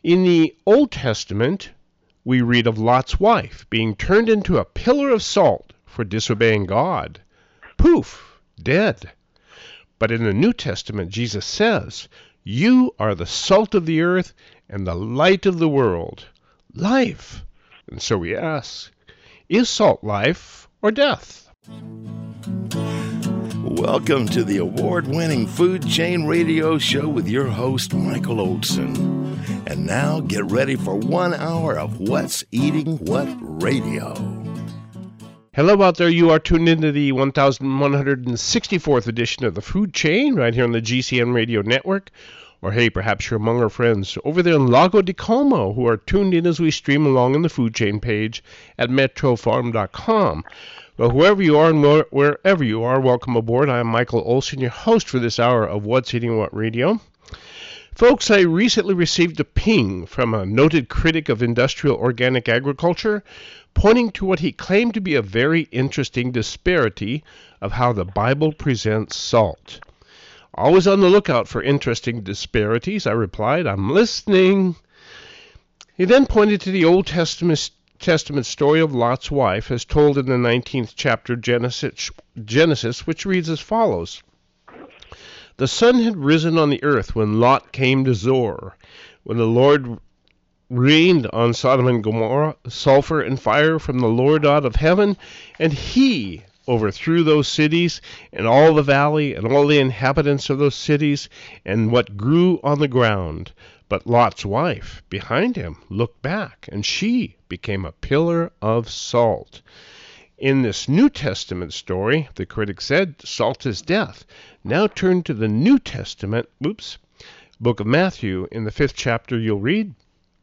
In the Old Testament, we read of Lot's wife being turned into a pillar of salt for disobeying God. Poof, dead. But in the New Testament, Jesus says, "You are the salt of the earth and the light of the world." Life. And so we ask, is salt life or death? Welcome to the award-winning Food Chain Radio Show with your host, Michael Olson. And now get ready for 1 hour of What's Eating What Radio. Hello out there. You are tuned into the 1164th edition of the Food Chain right here on the GCN Radio Network. Or hey, perhaps you're among our friends over there in Lago di Como who are tuned in as we stream along on the Food Chain page at metrofarm.com. Well, whoever you are and wherever you are, welcome aboard. I'm Michael Olson, your host for this hour of What's Eating What Radio. Folks, I recently received a ping from a noted critic of industrial organic agriculture pointing to what he claimed to be a very interesting disparity of how the Bible presents salt. Always on the lookout for interesting disparities, I replied, "I'm listening." He then pointed to the Old Testament story of Lot's wife as told in the 19th chapter of Genesis, which reads as follows. The sun had risen on the earth when Lot came to Zoar. When the Lord rained on Sodom and Gomorrah sulfur and fire from the Lord out of heaven, and he overthrew those cities and all the valley and all the inhabitants of those cities and what grew on the ground. But Lot's wife behind him looked back, and she became a pillar of salt. In this New Testament story, the critic said, salt is death. Now turn to the New Testament, book of Matthew. In the 5th chapter, you'll read,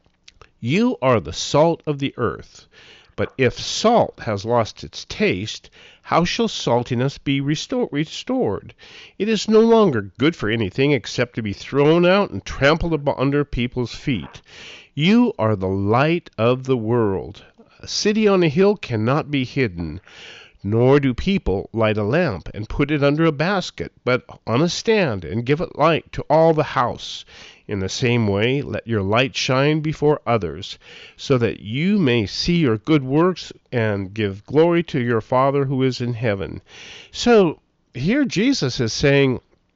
"You are the salt of the earth. But if salt has lost its taste, how shall saltiness be restored? It is no longer good for anything except to be thrown out and trampled under people's feet. You are the light of the world. A city on a hill cannot be hidden, nor do people light a lamp and put it under a basket, but on a stand and give it light to all the house. In the same way, let your light shine before others, so that you may see your good works and give glory to your Father who is in heaven." So here Jesus is saying,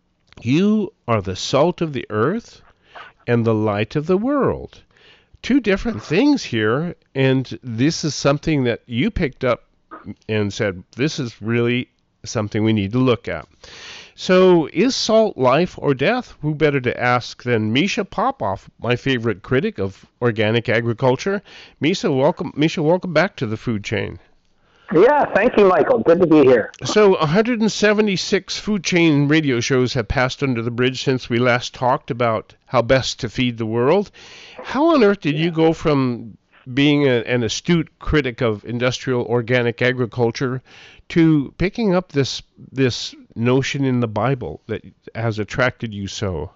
you are the salt of the earth and the light of the world. Two different things here, and this is something that you picked up and said, this is really something we need to look at. So, is salt life or death? Who better to ask than Misha Popoff, my favorite critic of organic agriculture. Misha, welcome back to the Food Chain. Yeah, thank you, Michael. Good to be here. So, 176 Food Chain radio shows have passed under the bridge since we last talked about how best to feed the world. How on earth did you go from being an astute critic of industrial organic agriculture to picking up this notion in the Bible that has attracted you so?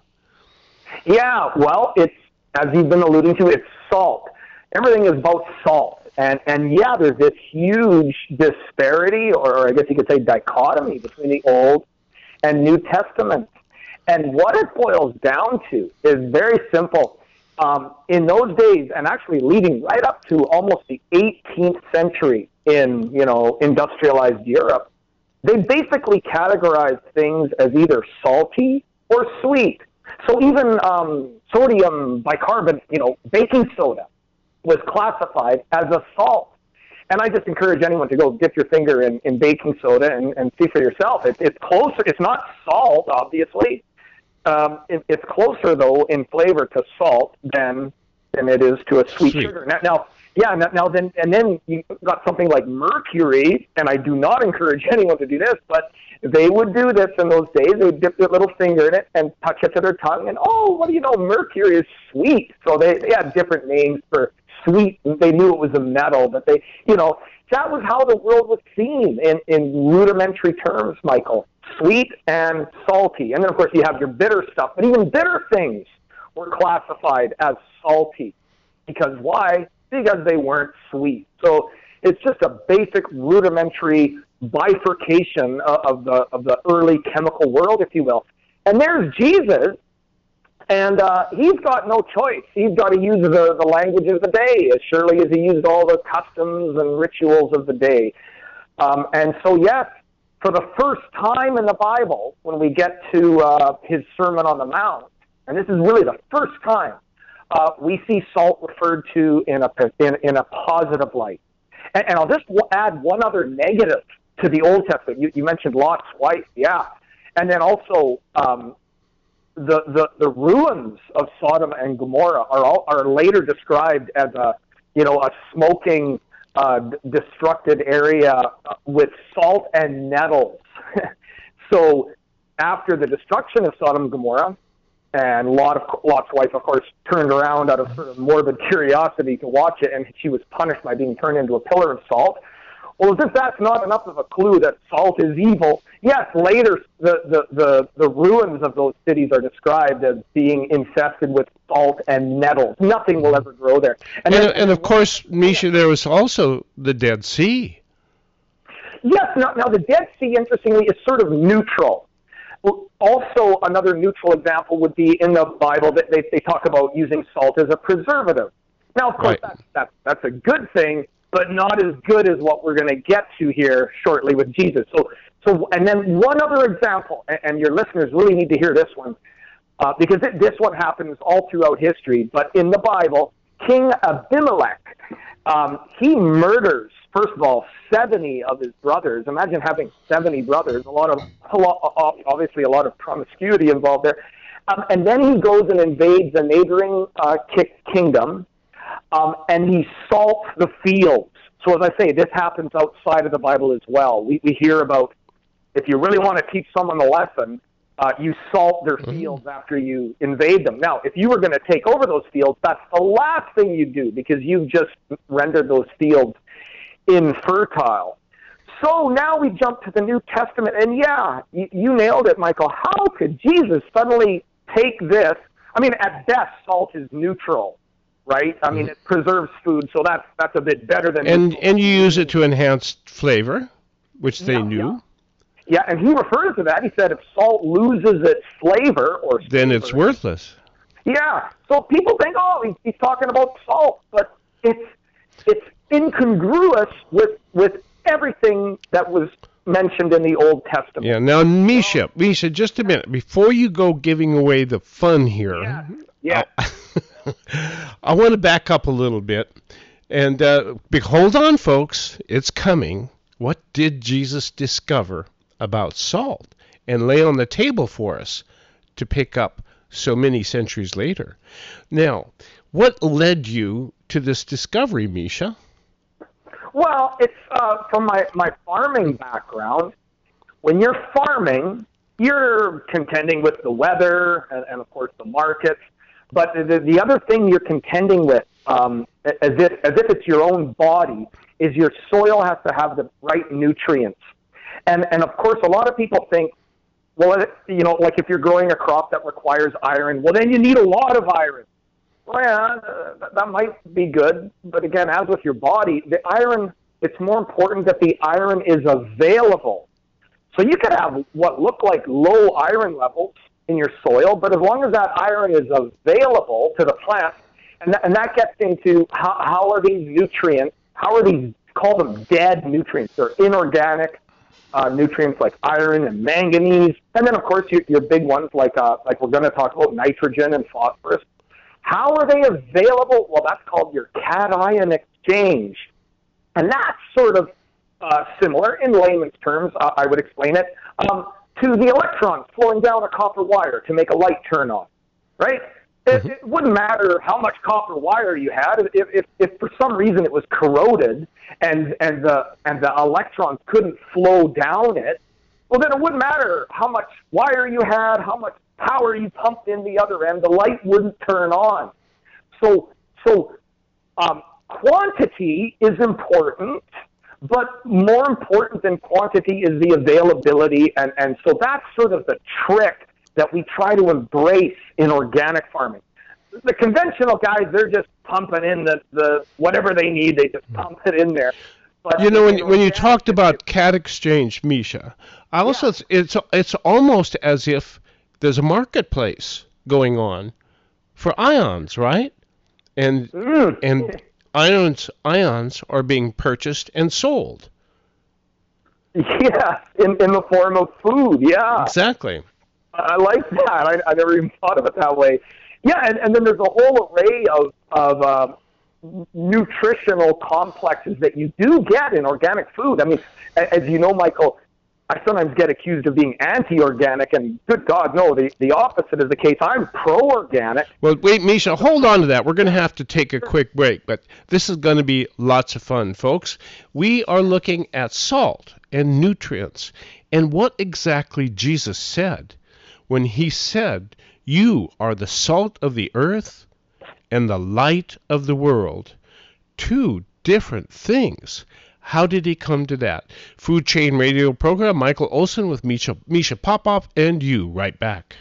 Yeah, well, it's, as you've been alluding to, it's salt. Everything is about salt. And yeah, there's this huge disparity, or I guess you could say dichotomy, between the Old and New Testament. And what it boils down to is very simple. In those days, and actually leading right up to almost the 18th century in, industrialized Europe, they basically categorized things as either salty or sweet. So even sodium bicarbonate, baking soda, was classified as a salt. And I just encourage anyone to go dip your finger in baking soda and see for yourself. It's closer. It's not salt, obviously. It's closer, though, in flavor to salt than it is to a sweet sugar. Then you got something like mercury, and I do not encourage anyone to do this, but they would do this in those days. They would dip their little finger in it and touch it to their tongue, and what do you know, mercury is sweet. So they had different names for sweet. They knew it was a metal, but that was how the world was seen in rudimentary terms, Michael. Sweet and salty. And then, of course, you have your bitter stuff. But even bitter things were classified as salty. Because why? Because they weren't sweet. So it's just a basic rudimentary bifurcation of the early chemical world, if you will. And there's Jesus And he's got no choice. He's got to use the language of the day as surely as he used all the customs and rituals of the day. And so, yes, for the first time in the Bible, when we get to his Sermon on the Mount, and this is really the first time, we see salt referred to in a positive light. And I'll just add one other negative to the Old Testament. You mentioned Lot's wife, yeah. And then also the ruins of Sodom and Gomorrah are later described as a smoking, destructed area with salt and nettles. So after the destruction of Sodom and Gomorrah, and Lot's wife, of course, turned around out of sort of morbid curiosity to watch it, and she was punished by being turned into a pillar of salt. Well, as if that's not enough of a clue that salt is evil, yes, later the ruins of those cities are described as being infested with salt and nettles. Nothing will ever grow there. And of course, Misha, there was also the Dead Sea. Yes, now the Dead Sea, interestingly, is sort of neutral. Also, another neutral example would be in the Bible that they talk about using salt as a preservative. Now, of course, right. That's a good thing, but not as good as what we're going to get to here shortly with Jesus. So, and then one other example, and your listeners really need to hear this one, because this one happens all throughout history. But in the Bible, King Abimelech, he murders, first of all, 70 of his brothers. Imagine having 70 brothers. Obviously a lot of promiscuity involved there. And then he goes and invades a neighboring kingdom, and he salts the fields. So as I say, this happens outside of the Bible as well. We hear about, if you really want to teach someone a lesson, you salt their fields after you invade them. Now, if you were going to take over those fields, that's the last thing you do, because you've just rendered those fields infertile. So now we jump to the New Testament, and yeah, you nailed it, Michael. How could Jesus suddenly take this? I mean, at best, salt is neutral, right? I mean, it preserves food, so that's a bit better than... And you use it to enhance flavor, which they knew. Yeah, and he refers to that. He said if salt loses its flavor, then it's worthless. Yeah, so people think, oh, he's talking about salt, but it's incongruous with everything that was mentioned in the Old Testament. Yeah, now, Misha, just a minute. Before you go giving away the fun here, yeah. I want to back up a little bit. And hold on, folks. It's coming. What did Jesus discover about salt and lay on the table for us to pick up so many centuries later? Now, what led you to this discovery, Misha? Well, it's from my farming background. When you're farming, you're contending with the weather and of course, the markets. But the other thing you're contending with, as if it's your own body, is your soil has to have the right nutrients. And of course, a lot of people think, well, like if you're growing a crop that requires iron, well, then you need a lot of iron. Well, yeah, that might be good, but again, as with your body, the iron, it's more important that the iron is available. So you could have what look like low iron levels in your soil, but as long as that iron is available to the plant, and that gets into how are these nutrients, call them dead nutrients, they're inorganic nutrients like iron and manganese, and then of course your big ones like we're going to talk about nitrogen and phosphorus. How are they available? Well, that's called your cation exchange. And that's sort of similar, in layman's terms, I would explain it, to the electrons flowing down a copper wire to make a light turn on, right? It wouldn't matter how much copper wire you had. If for some reason it was corroded and the electrons couldn't flow down it, well, then it wouldn't matter how much wire you had, how much power you pumped in the other end, the light wouldn't turn on. So quantity is important, but more important than quantity is the availability, and so that's sort of the trick that we try to embrace in organic farming. The conventional guys, they're just pumping in the whatever they need, they just pump it in there. But when you talked about cat exchange, Misha, it's almost as if there's a marketplace going on for ions, right? And ions are being purchased and sold. Yeah, in the form of food. Yeah, exactly. I like that. I never even thought of it that way. Yeah, and then there's a whole array of nutritional complexes that you do get in organic food. I mean, as you know, Michael, I sometimes get accused of being anti-organic, and good God, no, the opposite is the case. I'm pro-organic. Well, wait, Misha, hold on to that. We're going to have to take a quick break, but this is going to be lots of fun, folks. We are looking at salt and nutrients and what exactly Jesus said when he said, "You are the salt of the earth and the light of the world." Two different things. How did he come to that? Food Chain Radio program, Michael Olson with Misha Popov and you. Right back.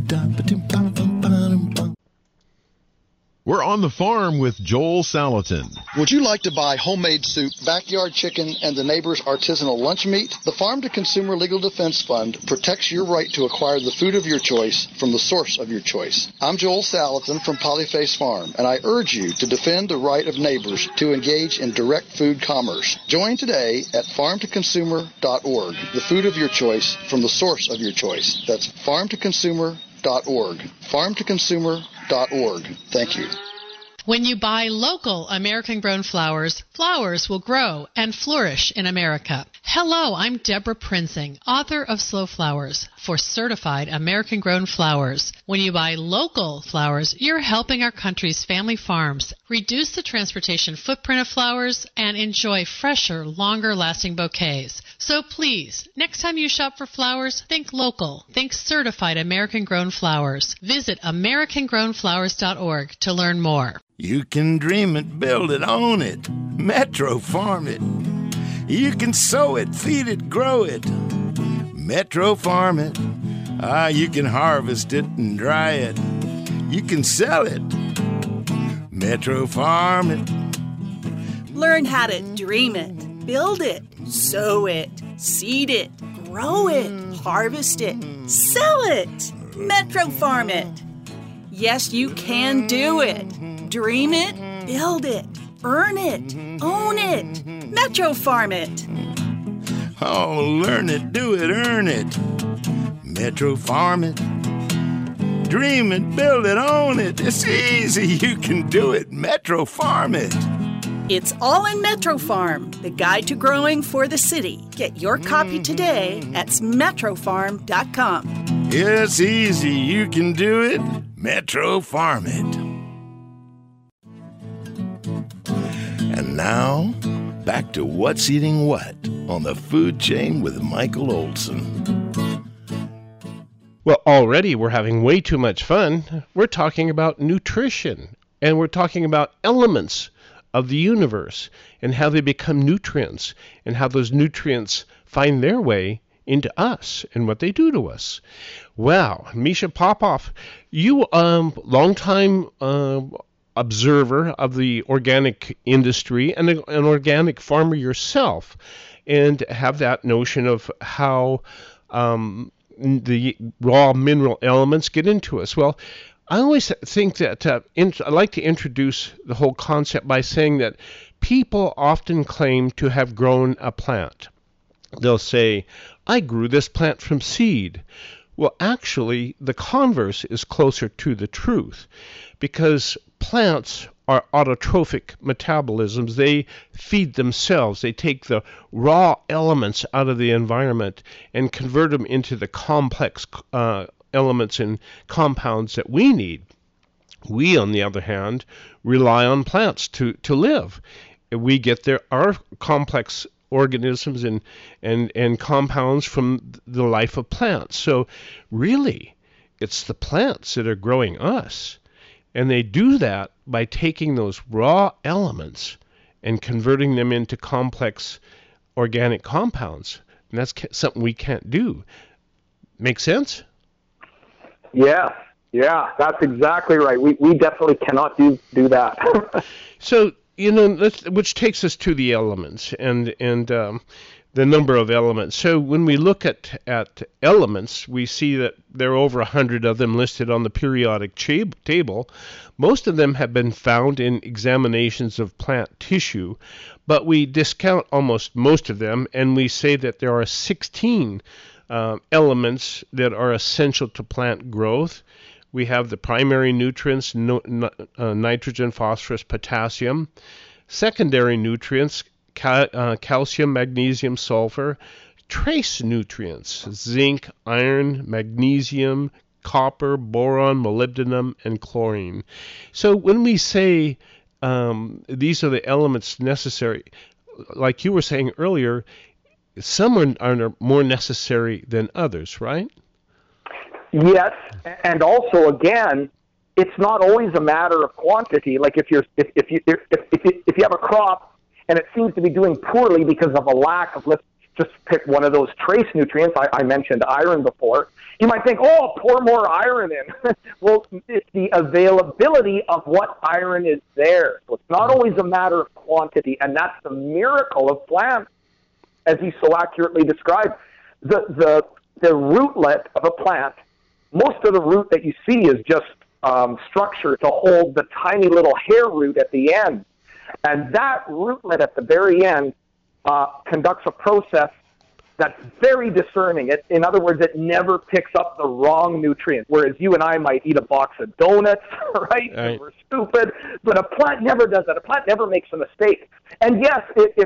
We're on the farm with Joel Salatin. Would you like to buy homemade soup, backyard chicken, and the neighbor's artisanal lunch meat? The Farm to Consumer Legal Defense Fund protects your right to acquire the food of your choice from the source of your choice. I'm Joel Salatin from Polyface Farm, and I urge you to defend the right of neighbors to engage in direct food commerce. Join today at farmtoconsumer.org, the food of your choice from the source of your choice. That's farmtoconsumer.org. Farmtoconsumer.org. Thank you. When you buy local American-grown flowers, flowers will grow and flourish in America. Hello, I'm Deborah Prinzing, author of Slow Flowers for certified American-grown flowers. When you buy local flowers, you're helping our country's family farms reduce the transportation footprint of flowers and enjoy fresher, longer-lasting bouquets. So please, next time you shop for flowers, think local. Think certified American-grown flowers. Visit AmericanGrownFlowers.org to learn more. You can dream it, build it, own it. Metro Farm it. You can sow it, feed it, grow it. Metro Farm it. You can harvest it and dry it. You can sell it. Metro Farm it. Learn how to dream it, build it, sow it, seed it, grow it, harvest it, sell it. Metro Farm it. Yes, you can do it. Dream it, build it, earn it, own it. Metro Farm it. Oh, learn it, do it, earn it. Metro Farm it. Dream it, build it, own it. It's easy, you can do it. Metro Farm it. It's all in Metro Farm, the guide to growing for the city. Get your copy today at metrofarm.com. It's easy, you can do it. Metro Farm it. And now, back to What's Eating What on the Food Chain with Michael Olson. Well, already we're having way too much fun. We're talking about nutrition, and we're talking about elements of the universe and how they become nutrients and how those nutrients find their way into us and what they do to us. Wow, Misha Popov, you longtime observer of the organic industry and an organic farmer yourself, and have that notion of how the raw mineral elements get into us. Well, I always think that I like to introduce the whole concept by saying that people often claim to have grown a plant. They'll say, I grew this plant from seed. Well, actually, the converse is closer to the truth, because plants are autotrophic metabolisms. They feed themselves. They take the raw elements out of the environment and convert them into the complex elements and compounds that we need. We, on the other hand, rely on plants to live. We get our complex organisms and compounds from the life of plants. So really, it's the plants that are growing us. And they do that by taking those raw elements and converting them into complex organic compounds. And that's something we can't do. Make sense? Yeah, that's exactly right. We definitely cannot do that. So, which takes us to the elements, and the number of elements. So when we look at elements, we see that there are over 100 of them listed on the periodic table. Most of them have been found in examinations of plant tissue, but we discount almost most of them, and we say that there are 16 elements that are essential to plant growth. We have the primary nutrients, nitrogen, phosphorus, potassium. Secondary nutrients, calcium, magnesium, sulfur. Trace nutrients, zinc, iron, magnesium, copper, boron, molybdenum, and chlorine. So when we say these are the elements necessary, like you were saying earlier, some are more necessary than others, right? Yes, and also again, it's not always a matter of quantity. Like if you have a crop and it seems to be doing poorly because of a lack of, let's just pick one of those trace nutrients. I mentioned iron before. You might think, oh, pour more iron in. Well, it's the availability of what iron is there. So it's not always a matter of quantity, and that's the miracle of plants, as you so accurately described. The rootlet of a plant, most of the root that you see is just structure to hold the tiny little hair root at the end. And that rootlet at the very end conducts a process that's very discerning. In other words, it never picks up the wrong nutrient, whereas you and I might eat a box of donuts, right? We're stupid, but a plant never does that. A plant never makes a mistake. And yes,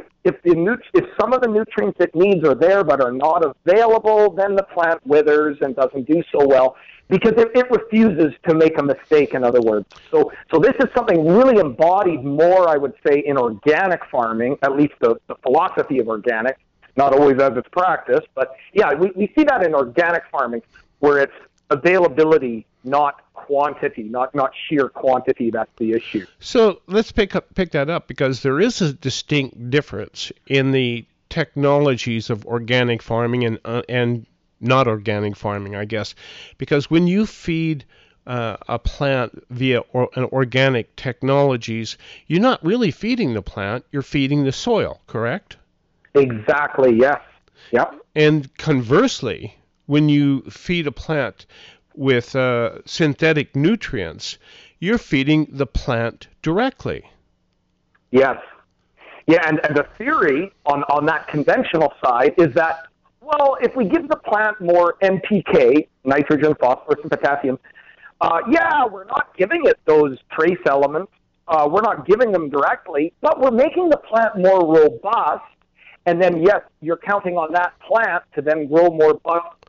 if some of the nutrients it needs are there but are not available, then the plant withers and doesn't do so well because it refuses to make a mistake, in other words. So this is something really embodied more, I would say, in organic farming, at least the philosophy of organic. Not always as it's practiced, but yeah, we see that in organic farming where it's availability, not quantity, not sheer quantity. That's the issue. So let's pick that up because there is a distinct difference in the technologies of organic farming and not organic farming, I guess, because when you feed a plant via an organic technologies, you're not really feeding the plant; you're feeding the soil, correct? Exactly, yes. Yep. And conversely, when you feed a plant with synthetic nutrients, you're feeding the plant directly. Yes. Yeah, and the theory on that conventional side is that, well, if we give the plant more NPK, nitrogen, phosphorus, and potassium, we're not giving it those trace elements. We're not giving them directly, but we're making the plant more robust. And then, yes, you're counting on that plant to then grow more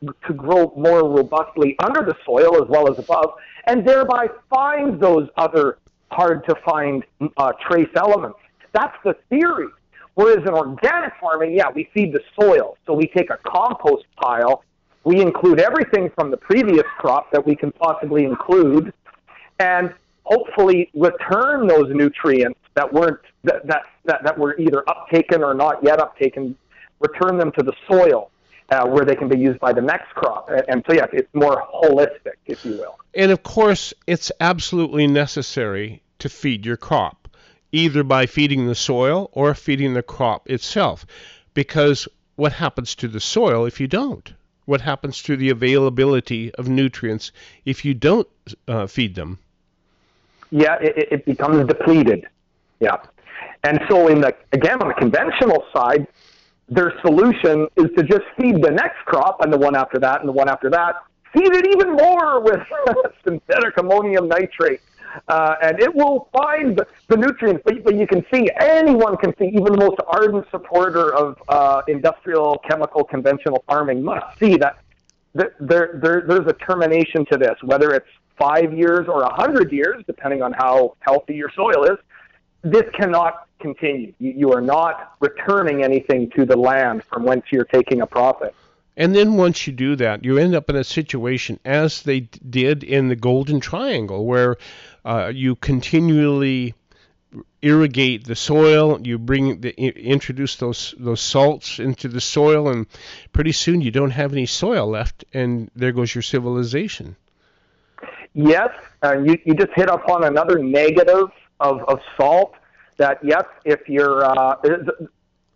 robustly under the soil as well as above, and thereby find those other hard-to-find trace elements. That's the theory. Whereas in organic farming, we feed the soil. So we take a compost pile, we include everything from the previous crop that we can possibly include, and hopefully return those nutrients that weren't that were either uptaken or not yet uptaken, return them to the soil where they can be used by the next crop. And so, it's more holistic, if you will. And of course, it's absolutely necessary to feed your crop, either by feeding the soil or feeding the crop itself. Because what happens to the soil if you don't? What happens to the availability of nutrients if you don't feed them? Yeah, it becomes depleted. Yeah. And so on the conventional side, their solution is to just feed the next crop and the one after that and the one after that. Feed it even more with synthetic ammonium nitrate. And it will find the nutrients. But you can see, anyone can see, even the most ardent supporter of industrial, chemical, conventional farming must see that there's a termination to this, whether it's 5 years or 100 years, depending on how healthy your soil is. This cannot continue. You are not returning anything to the land from whence you're taking a profit. And then once you do that, you end up in a situation, as they did in the Golden Triangle, where you continually irrigate the soil, you introduce those salts into the soil, and pretty soon you don't have any soil left, and there goes your civilization. Yes, you just hit upon another negative of salt, that yes, if you're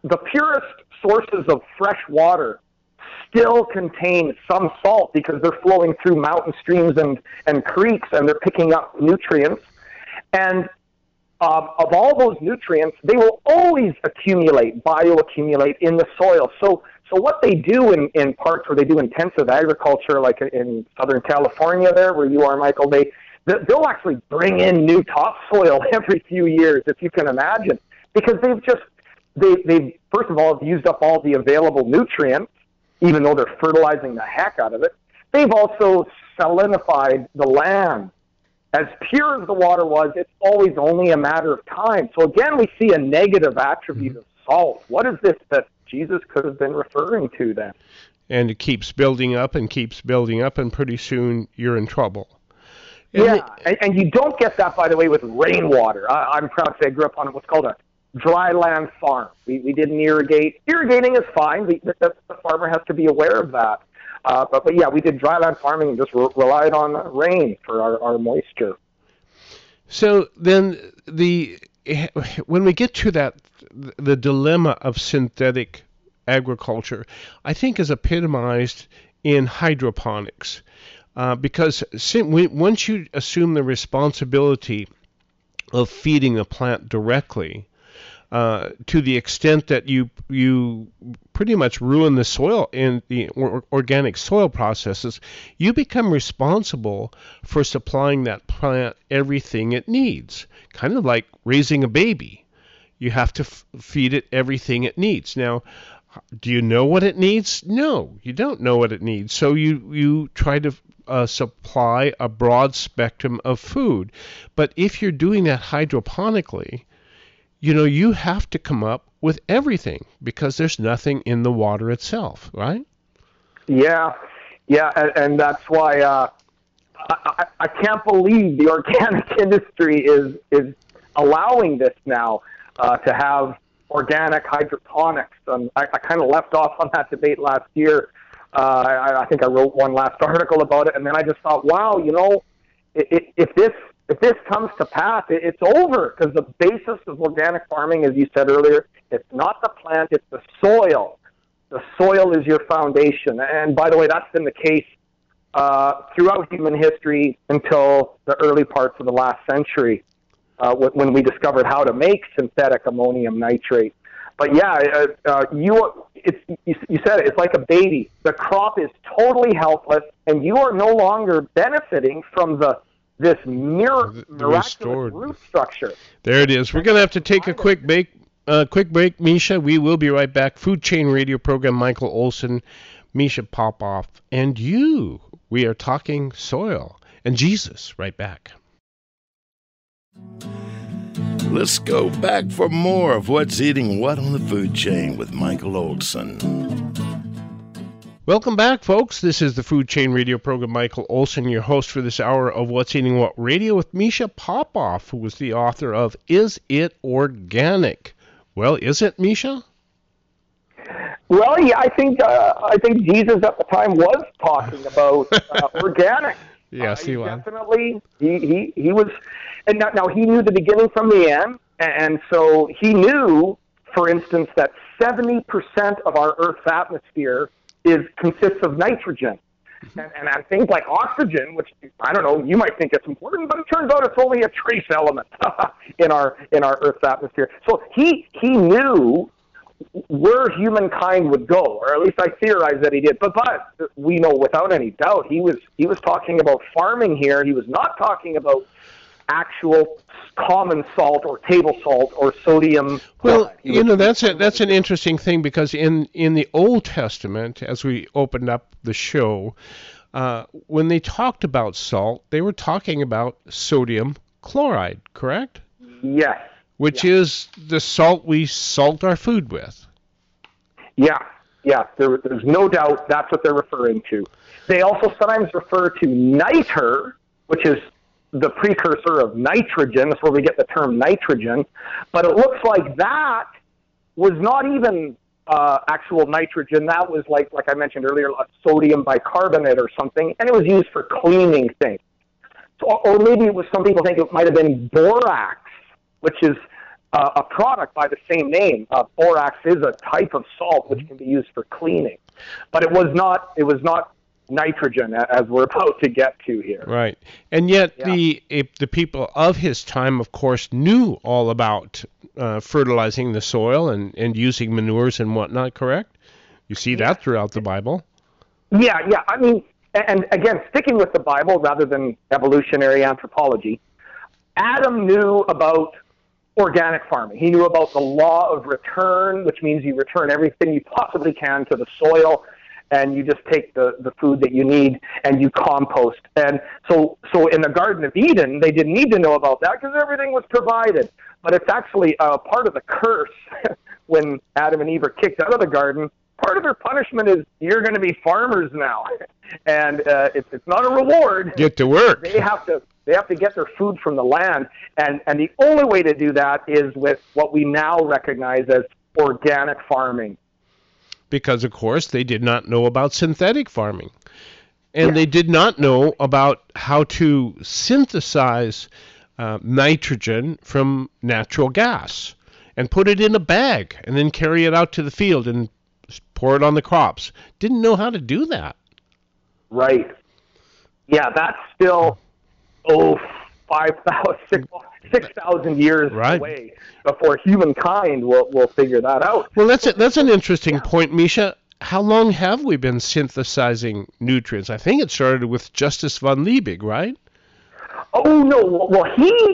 the purest sources of fresh water still contain some salt because they're flowing through mountain streams and creeks, and they're picking up nutrients. And of all those nutrients, they will always bioaccumulate in the soil. So what they do in parts where they do intensive agriculture, like in Southern California there, where you are, Michael, they'll actually bring in new topsoil every few years, if you can imagine, because they've first of all used up all the available nutrients, even though they're fertilizing the heck out of it. They've also salinified the land. As pure as the water was, it's always only a matter of time. So again, we see a negative attribute of salt. What is this that Jesus could have been referring to then? And it keeps building up, and pretty soon you're in trouble. And you don't get that, by the way, with rainwater. I'm proud to say I grew up on what's called a dry land farm. We didn't irrigate. Irrigating is fine. The farmer has to be aware of that. But yeah, we did dry land farming and just relied on rain for our moisture. So then when we get to that, the dilemma of synthetic agriculture, I think is epitomized in hydroponics. Because once you assume the responsibility of feeding the plant directly, to the extent that you pretty much ruin the soil in the organic soil processes, you become responsible for supplying that plant everything it needs. Kind of like raising a baby. You have to feed it everything it needs. Now, do you know what it needs? No, you don't know what it needs. So you try to supply a broad spectrum of food. But if you're doing that hydroponically, you have to come up with everything because there's nothing in the water itself, right? Yeah, and that's why I can't believe the organic industry is allowing this now to have organic hydroponics. I kind of left off on that debate last year. I think I wrote one last article about it, and then I just thought, wow, if this comes to pass, it's over, because the basis of organic farming, as you said earlier, it's not the plant, it's the soil. The soil is your foundation. And by the way, that's been the case throughout human history until the early parts of the last century, when we discovered how to make synthetic ammonium nitrate. But yeah, you said it, it's like a baby. The crop is totally helpless, and you are no longer benefiting from this miraculous root structure. There it is. We're going to have to take a quick break, Misha. We will be right back. Food Chain Radio program, Michael Olson, Misha Popoff, and you. We are talking soil and Jesus. Right back. Let's go back for more of What's Eating What on the Food Chain with Michael Olson. Welcome back, folks. This is the Food Chain Radio program. Michael Olson, your host for this hour of What's Eating What Radio, with Misha Popoff, who was the author of Is It Organic? Well, is it, Misha? Well, yeah, I think Jesus at the time was talking about organic. Yes, he was. Definitely, he was, and now he knew the beginning from the end, and so he knew, for instance, that 70% of our Earth's atmosphere consists of nitrogen, and things like oxygen, which I don't know, you might think it's important, but it turns out it's only a trace element in our Earth's atmosphere. So he knew where humankind would go, or at least I theorize that he did. But we know without any doubt he was talking about farming here. He was not talking about actual common salt or table salt or sodium. Well, that's an interesting thing, because in the Old Testament, as we opened up the show, when they talked about salt, they were talking about sodium chloride, correct? Yes. Which is the salt we salt our food with. Yeah. There's no doubt that's what they're referring to. They also sometimes refer to niter, which is the precursor of nitrogen. That's where we get the term nitrogen. But it looks like that was not even actual nitrogen. That was like I mentioned earlier, a sodium bicarbonate or something, and it was used for cleaning things. So, or maybe it was, some people think it might have been borax, which is a product by the same name. Borax is a type of salt which can be used for cleaning, but it was not nitrogen, as we're about to get to here. Right. And yet the people of his time, of course, knew all about fertilizing the soil and using manures and whatnot, correct? You see that throughout the Bible. Yeah. I mean, and again, sticking with the Bible rather than evolutionary anthropology, Adam knew about organic farming. He knew about the law of return, which means you return everything you possibly can to the soil, and you just take the food that you need and you compost. And so in the Garden of Eden, they didn't need to know about that because everything was provided. But it's actually part of the curse when Adam and Eve are kicked out of the garden. Part of their punishment is you're going to be farmers now. And it's not a reward. Get to work. They have to get their food from the land. And the only way to do that is with what we now recognize as organic farming. Because, of course, they did not know about synthetic farming. And they did not know about how to synthesize nitrogen from natural gas and put it in a bag and then carry it out to the field and pour it on the crops. Didn't know how to do that. Right. Yeah, that's still, 6,000 years away before humankind will figure that out. Well, that's an interesting point, Misha. How long have we been synthesizing nutrients? I think it started with Justus von Liebig, right? Oh, no. Well,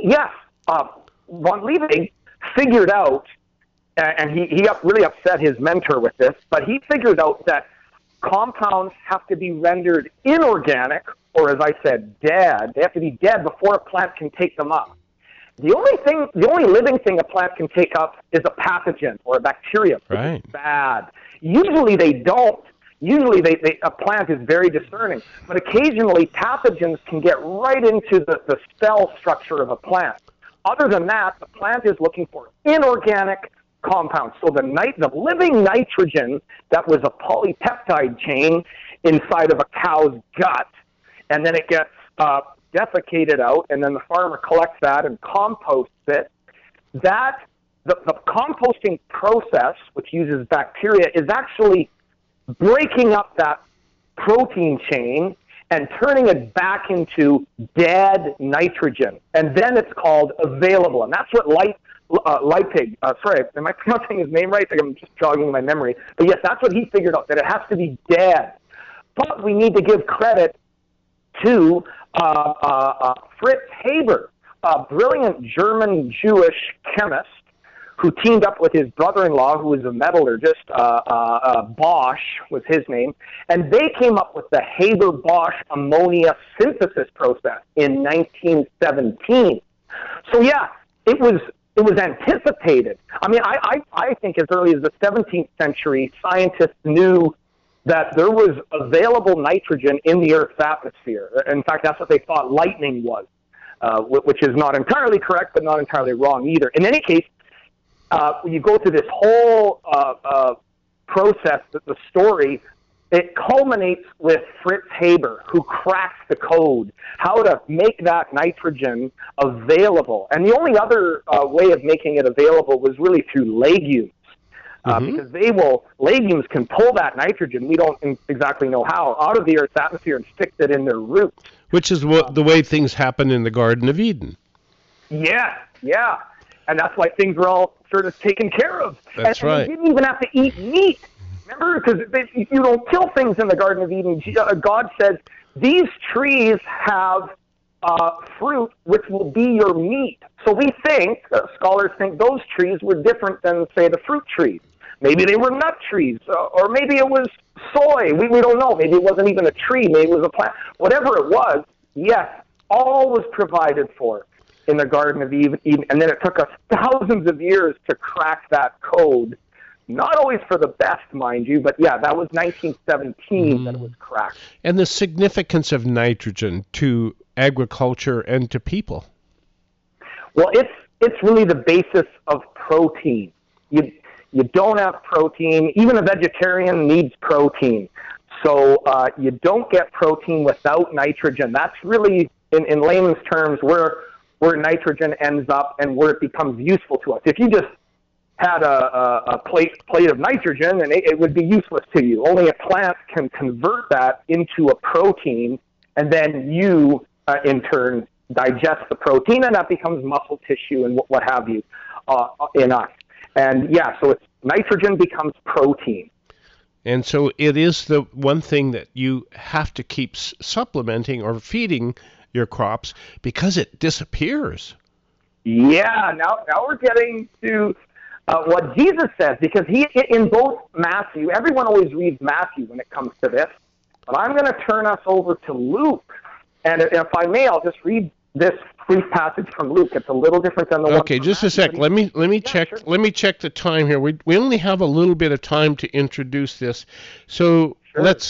von Liebig figured out, and he really upset his mentor with this, but he figured out that compounds have to be rendered inorganic, or as I said, dead. They have to be dead before a plant can take them up. The only living thing a plant can take up is a pathogen or a bacteria. Right. It's bad. Usually they don't. Usually a plant is very discerning, but occasionally pathogens can get right into the cell structure of a plant. Other than that, the plant is looking for inorganic compounds. So the living nitrogen that was a polypeptide chain inside of a cow's gut, and then it gets defecated out, and then the farmer collects that and composts it. The composting process, which uses bacteria, is actually breaking up that protein chain and turning it back into dead nitrogen. And then it's called available. And that's what Liebig, sorry, am I pronouncing his name right? I think I'm just jogging my memory. But yes, that's what he figured out, that it has to be dead. But we need to give credit to Fritz Haber, a brilliant German Jewish chemist who teamed up with his brother-in-law, who was a metallurgist. Bosch was his name, and they came up with the Haber-Bosch ammonia synthesis process in 1917. So yeah, it was anticipated. I mean, I think as early as the 17th century, scientists knew that there was available nitrogen in the Earth's atmosphere. In fact, that's what they thought lightning was, which is not entirely correct, but not entirely wrong either. In any case, when you go through this whole process, the story, it culminates with Fritz Haber, who cracks the code, how to make that nitrogen available. And the only other way of making it available was really through legumes. Because legumes can pull that nitrogen, we don't exactly know how, out of the Earth's atmosphere and stick it in their roots. Which is the way things happen in the Garden of Eden. Yeah. And that's why things were all sort of taken care of. That's right. And they didn't even have to eat meat. Remember, because you don't kill things in the Garden of Eden. God says, these trees have fruit which will be your meat. So we think, scholars think, those trees were different than, say, the fruit trees. Maybe they were nut trees, or maybe it was soy. We don't know. Maybe it wasn't even a tree. Maybe it was a plant. Whatever it was, yes, all was provided for in the Garden of Eden. And then it took us thousands of years to crack that code. Not always for the best, mind you, but yeah, that was 1917 that it was cracked. And the significance of nitrogen to agriculture and to people. Well, it's really the basis of protein. You don't have protein. Even a vegetarian needs protein. So you don't get protein without nitrogen. That's really, in layman's terms, where where nitrogen ends up and where it becomes useful to us. If you just had a plate of nitrogen, and it would be useless to you. Only a plant can convert that into a protein, and then you, in turn, digest the protein, and that becomes muscle tissue and what have you in us. And yeah, so it's nitrogen becomes protein. And so it is the one thing that you have to keep supplementing or feeding your crops because it disappears. Yeah, now we're getting to what Jesus says, because he, in both Matthew, everyone always reads Matthew when it comes to this, but I'm going to turn us over to Luke, and if I may, I'll just read this brief passage from Luke. It's a little different than the one. Okay, just a sec. Let me check. Sure. Let me check the time here. We only have a little bit of time to introduce this, so sure. let's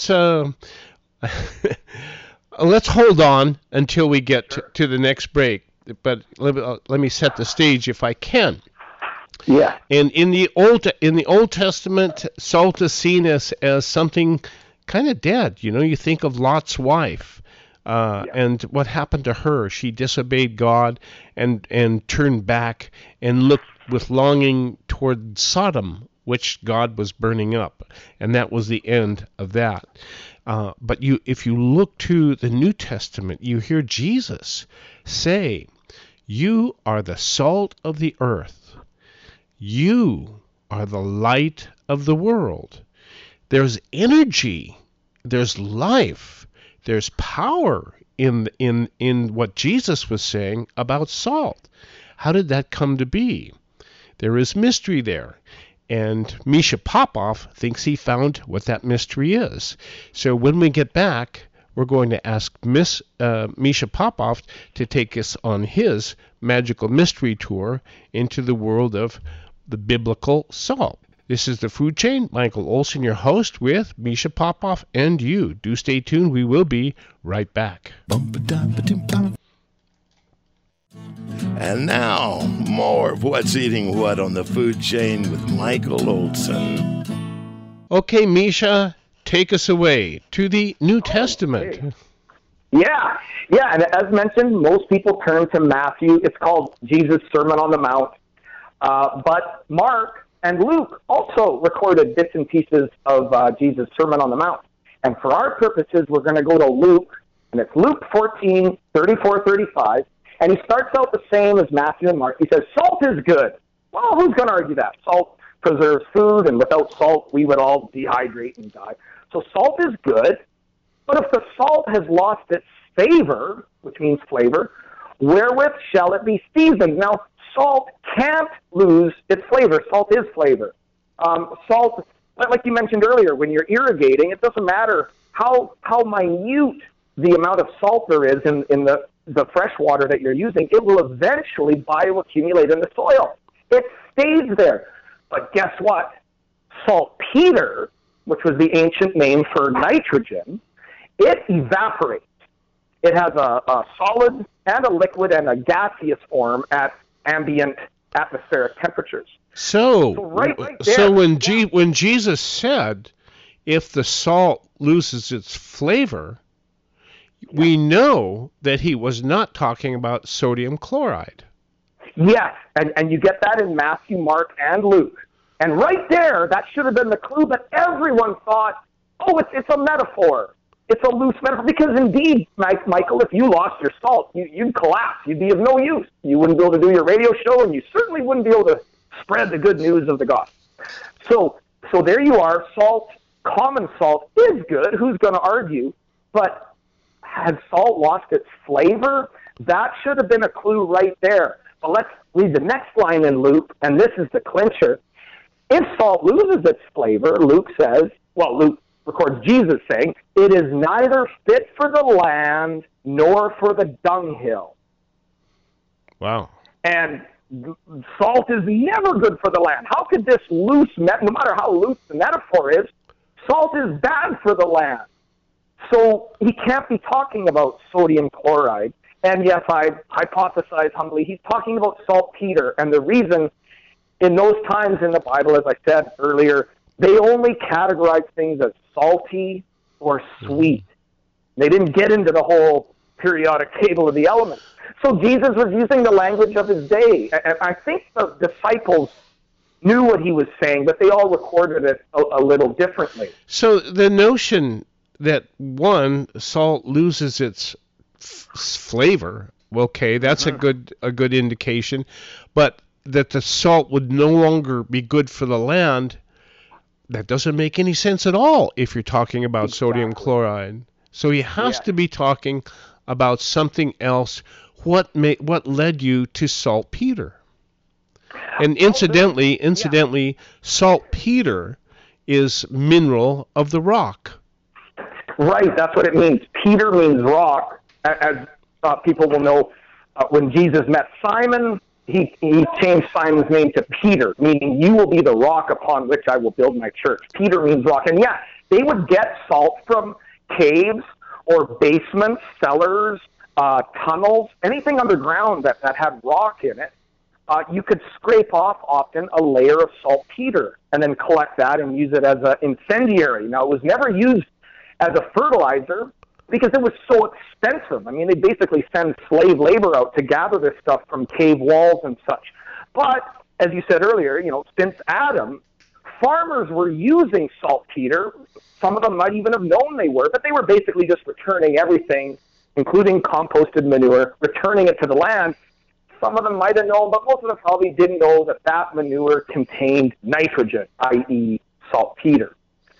let's hold on until we get to the next break. But let me set the stage if I can. Yeah. And in the Old Testament, salt is seen as something kind of dead. You know, you think of Lot's wife, and what happened to her. She disobeyed God and turned back and looked with longing toward Sodom, which God was burning up, and that was the end of that. But if you look to the New Testament, you hear Jesus say, "You are the salt of the earth. You are the light of the world." There's energy, there's life, there's power in what Jesus was saying about salt. How did that come to be? There is mystery there. And Misha Popoff thinks he found what that mystery is. So when we get back, we're going to ask Misha Popoff to take us on his magical mystery tour into the world of the biblical salt. This is The Food Chain. Michael Olson, your host, with Misha Popoff and you. Do stay tuned. We will be right back. And now, more of What's Eating What on The Food Chain with Michael Olson. Okay, Misha, take us away to the New Testament. Okay. Yeah, and as mentioned, most people turn to Matthew. It's called Jesus' Sermon on the Mount. But Mark and Luke also recorded bits and pieces of Jesus' Sermon on the Mount. And for our purposes, we're going to go to Luke, and it's Luke 14, 34, 35. And he starts out the same as Matthew and Mark. He says, salt is good. Well, who's going to argue that? Salt preserves food, and without salt, we would all dehydrate and die. So salt is good, but if the salt has lost its savor, which means flavor, wherewith shall it be seasoned? Now, salt can't lose its flavor. Salt is flavor. Salt, like you mentioned earlier, when you're irrigating, it doesn't matter how minute the amount of salt there is in the fresh water that you're using, it will eventually bioaccumulate in the soil. It stays there. But guess what? Saltpeter, which was the ancient name for nitrogen, it evaporates. It has a solid and a liquid and a gaseous form at ambient atmospheric temperatures. So right there, when Jesus said, if the salt loses its flavor, we know that he was not talking about sodium chloride. Yes, and you get that in Matthew, Mark, and Luke. And right there, that should have been the clue, but everyone thought, oh, it's a metaphor. It's a loose metaphor. Because indeed, Michael, if you lost your salt, you'd collapse. You'd be of no use. You wouldn't be able to do your radio show, and you certainly wouldn't be able to spread the good news of the gospel. So there you are. Salt, common salt, is good. Who's going to argue? But had salt lost its flavor? That should have been a clue right there. But let's read the next line in Luke, and this is the clincher. If salt loses its flavor, Luke records Jesus saying, it is neither fit for the land nor for the dunghill. Wow. And salt is never good for the land. How could this no matter how loose the metaphor is, salt is bad for the land. So he can't be talking about sodium chloride. And yes, I hypothesize humbly, he's talking about saltpeter. And the reason in those times in the Bible, as I said earlier, they only categorized things as salty or sweet. They didn't get into the whole periodic table of the elements. So Jesus was using the language of his day. And I think the disciples knew what he was saying, but they all recorded it a little differently. So the notion that, one, salt loses its flavor, okay, that's a good indication, but that the salt would no longer be good for the land, that doesn't make any sense at all if you're talking about sodium chloride. So he has to be talking about something else. What led you to saltpeter? And incidentally, saltpeter is mineral of the rock. Right, that's what it means. Peter means rock. As people will know, when Jesus met Simon, he changed Simon's name to Peter, meaning you will be the rock upon which I will build my church. Peter means rock. And yeah, they would get salt from caves or basements, cellars, tunnels, anything underground that had rock in it. You could scrape off often a layer of saltpeter and then collect that and use it as an incendiary. Now, it was never used as a fertilizer because it was so expensive. I mean, they basically send slave labor out to gather this stuff from cave walls and such. But, as you said earlier, since Adam, farmers were using saltpeter. Some of them might even have known they were, but they were basically just returning everything, including composted manure, returning it to the land. Some of them might have known, but most of them probably didn't know that manure contained nitrogen, i.e. saltpeter.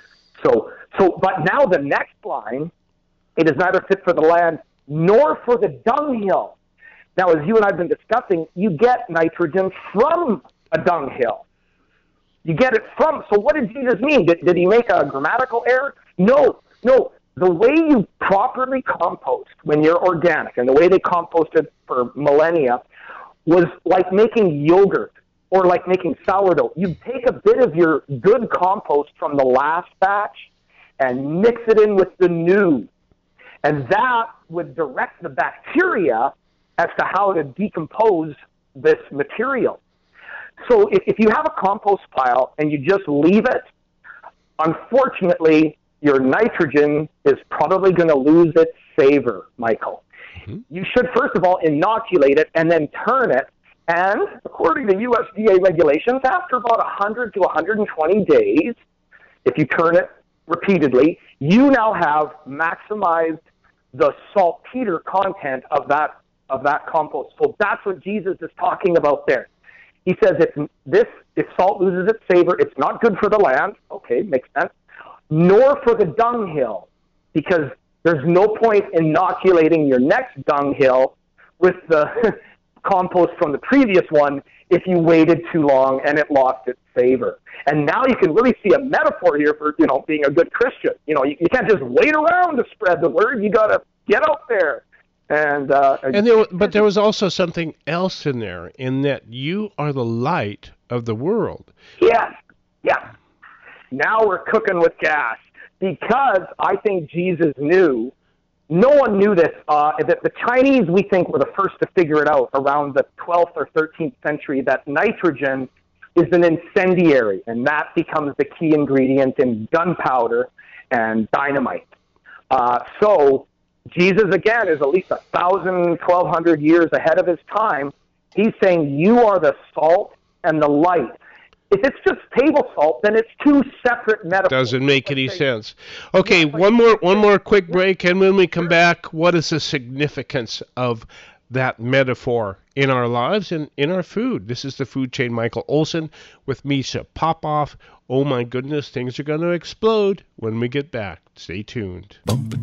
But now the next line, it is neither fit for the land nor for the dunghill. Now, as you and I have been discussing, you get nitrogen from a dunghill. You get it from. So what did Jesus mean? Did he make a grammatical error? No. The way you properly compost when you're organic, and the way they composted for millennia, was like making yogurt or like making sourdough. You take a bit of your good compost from the last batch and mix it in with the new. And that would direct the bacteria as to how to decompose this material. So if you have a compost pile and you just leave it, unfortunately, your nitrogen is probably going to lose its savor, Michael. Mm-hmm. You should, first of all, inoculate it and then turn it. And according to USDA regulations, after about 100 to 120 days, if you turn it repeatedly, you now have maximized the saltpeter content of that compost. So that's what Jesus is talking about there. He says if salt loses its savor, it's not good for the land. Okay, makes sense. Nor for the dunghill, because there's no point inoculating your next dunghill with the compost from the previous one if you waited too long and it lost its savor. And now you can really see a metaphor here for, being a good Christian. You can't just wait around to spread the word. You got to get out there. But there was also something else in there, in that you are the light of the world. Yeah. Now we're cooking with gas, because I think Jesus knew. No one knew this. That the Chinese, we think, were the first to figure it out around the 12th or 13th century, that nitrogen is an incendiary, and that becomes the key ingredient in gunpowder and dynamite. So Jesus, again, is at least 1,000, 1,200 years ahead of his time. He's saying you are the salt and the light. If it's just table salt, then it's two separate metaphors. Doesn't make any sense. Okay, one more quick break, and when we come back, what is the significance of that metaphor in our lives and in our food? This is the Food Chain. Michael Olson with Misha Popoff. Oh my goodness, things are going to explode when we get back. Stay tuned.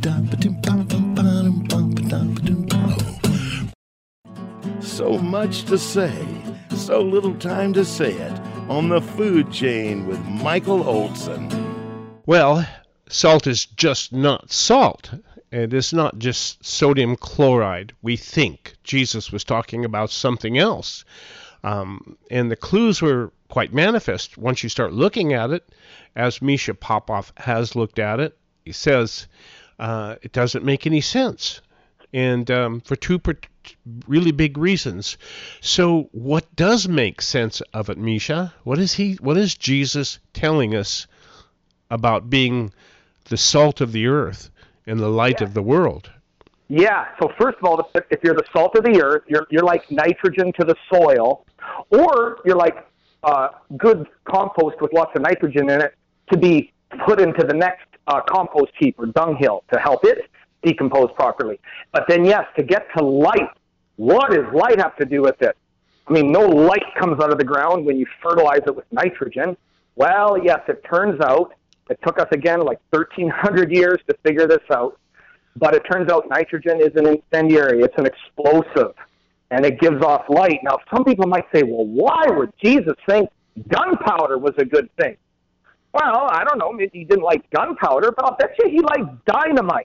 So much to say, so little time to say it. On the Food Chain with Michael Olson. Well, salt is just not salt. It is not just sodium chloride. We think Jesus was talking about something else. And the clues were quite manifest once you start looking at it, as Misha Popoff has looked at it. He says it doesn't make any sense, and for two really big reasons. So what does make sense of it, Misha? What is Jesus telling us about being the salt of the earth and the light of the world? Yeah. So first of all, if you're the salt of the earth, you're like nitrogen to the soil, or you're like good compost with lots of nitrogen in it to be put into the next compost heap or dunghill to help it decompose properly. But then, yes, to get to light, what does light have to do with it? I mean, no light comes out of the ground when you fertilize it with nitrogen. Well, yes, it turns out, it took us again like 1,300 years to figure this out, but it turns out nitrogen is an incendiary. It's an explosive, and it gives off light. Now, some people might say, well, why would Jesus think gunpowder was a good thing? Well, I don't know. Maybe he didn't like gunpowder, but I'll bet you he liked dynamite.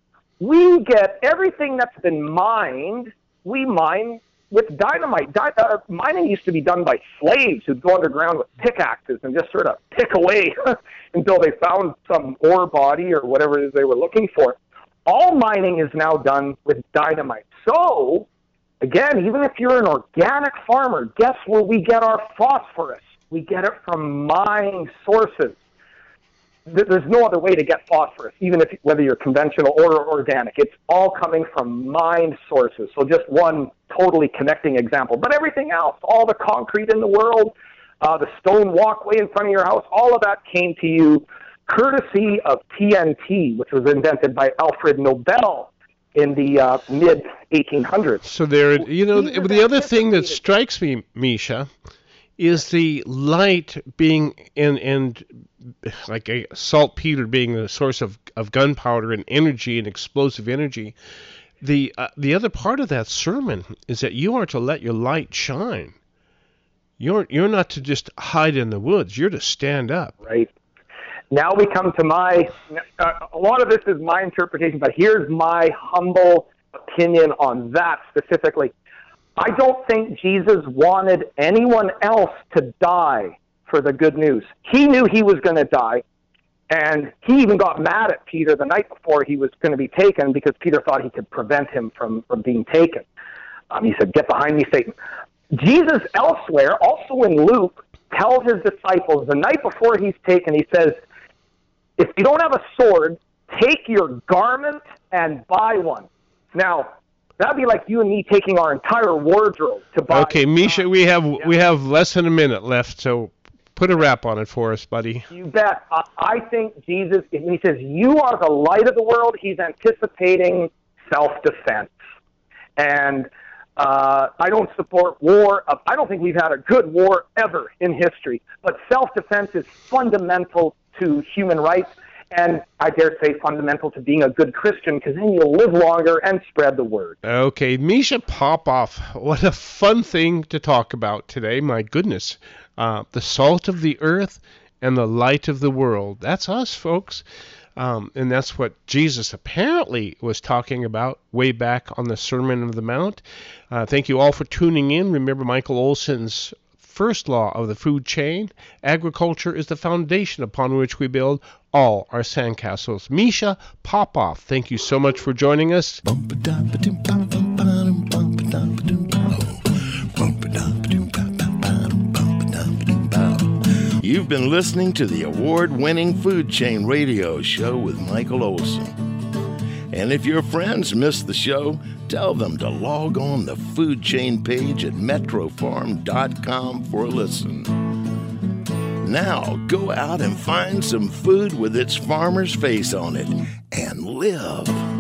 We get everything that's been mined, we mine with dynamite. Mining used to be done by slaves who'd go underground with pickaxes and just sort of pick away until they found some ore body or whatever it is they were looking for. All mining is now done with dynamite. So, again, even if you're an organic farmer, guess where we get our phosphorus? We get it from mined sources. There's no other way to get phosphorus, even whether you're conventional or organic. It's all coming from mined sources. So just one totally connecting example. But everything else, all the concrete in the world, the stone walkway in front of your house, all of that came to you courtesy of TNT, which was invented by Alfred Nobel in the mid-1800s. So there, the other thing that strikes me, Misha, is the light being and like a saltpeter being the source of gunpowder and energy and explosive energy. The other part of that sermon is that you are to let your light shine. You're not to just hide in the woods. You're to stand up. Right. Now we come to a lot of this is my interpretation, but here's my humble opinion on that specifically. I don't think Jesus wanted anyone else to die for the good news. He knew he was going to die, and he even got mad at Peter the night before he was going to be taken because Peter thought he could prevent him from being taken. He said, "Get behind me, Satan." Jesus elsewhere, also in Luke, tells his disciples the night before he's taken, he says, if you don't have a sword, take your garment and buy one. Now, that'd be like you and me taking our entire wardrobe to buy. Okay, Misha, we have less than a minute left, so put a wrap on it for us, buddy. You bet. I think Jesus, when he says, you are the light of the world, he's anticipating self-defense. And I don't support war. I don't think we've had a good war ever in history. But self-defense is fundamental to human rights, and I dare say fundamental to being a good Christian, because then you'll live longer and spread the word. Okay, Misha Popoff, what a fun thing to talk about today. My goodness. The salt of the earth and the light of the world. That's us, folks. And that's what Jesus apparently was talking about way back on the Sermon on the Mount. Thank you all for tuning in. Remember Michael Olson's first law of the food chain: agriculture is the foundation upon which we build all our sandcastles. Misha Popoff, thank you so much for joining us. You've been listening to the award-winning Food Chain Radio Show with Michael Olson. And if your friends missed the show, tell them to log on the Food Chain page at metrofarm.com for a listen. Now, go out and find some food with its farmer's face on it and live.